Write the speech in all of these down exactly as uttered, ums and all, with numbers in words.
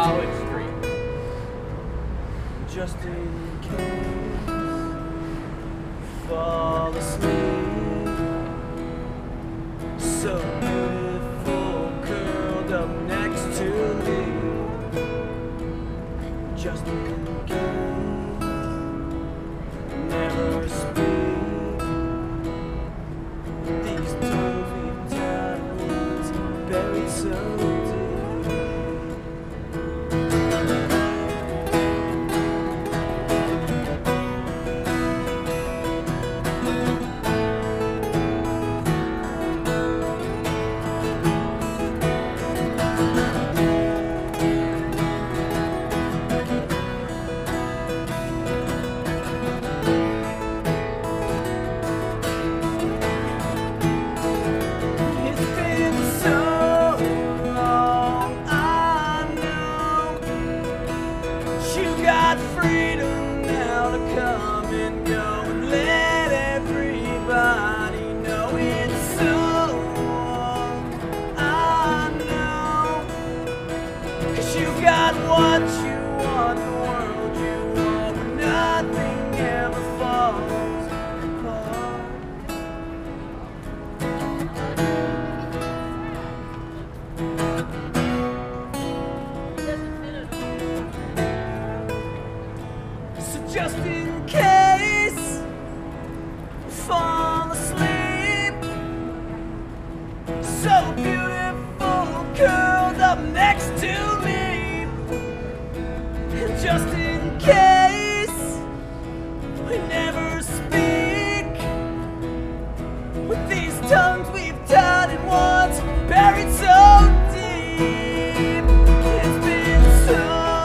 College Street. Just in case fall asleep, so beautiful curled up next to me. Just in case, never speak. These tongues we've tied wounds buried so deep. Freedom now to come and go and let everybody know it's so long. I know, 'cause you got what you want, the world you want, where nothing ever falls apart. Just in case I fall asleep, so beautiful curled up next to me. And just in case we never speak, with these tongues we've tied in once, buried so deep. It's been so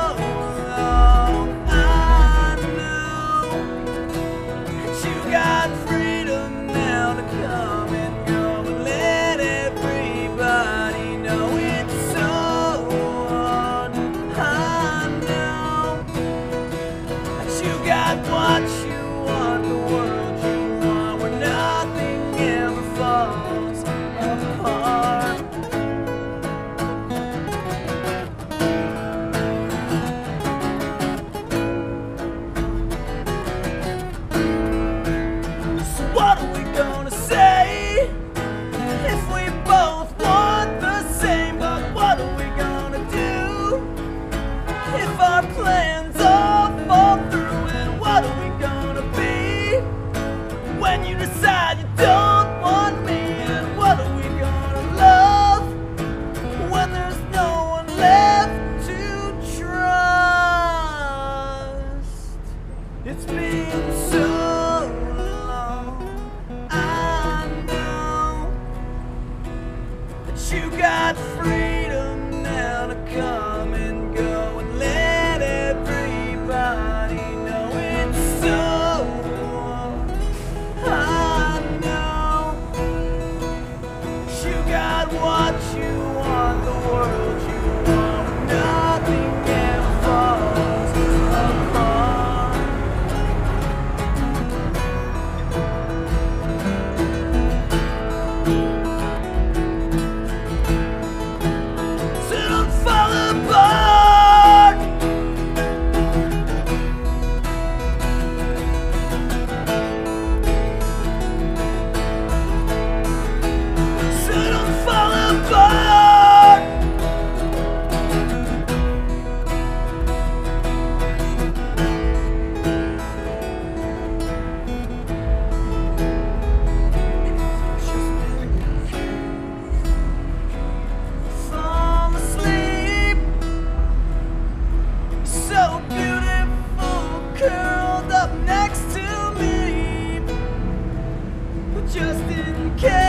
got freedom now to come and go and let everybody know it's so on. I know that you got what you want, the world you want, where nothing ever falls apart. What are we gonna say if we both want the same? But what are we gonna do if our plans all fall through? And what are we gonna be when you decide you don't want me? And what are we gonna love when there's no one left to trust? It's been so you got freedom now to come and go and let everybody know it's so on. I know you got what you want, the world you want, nothing ever falls apart. Curled up next to me, but just in case.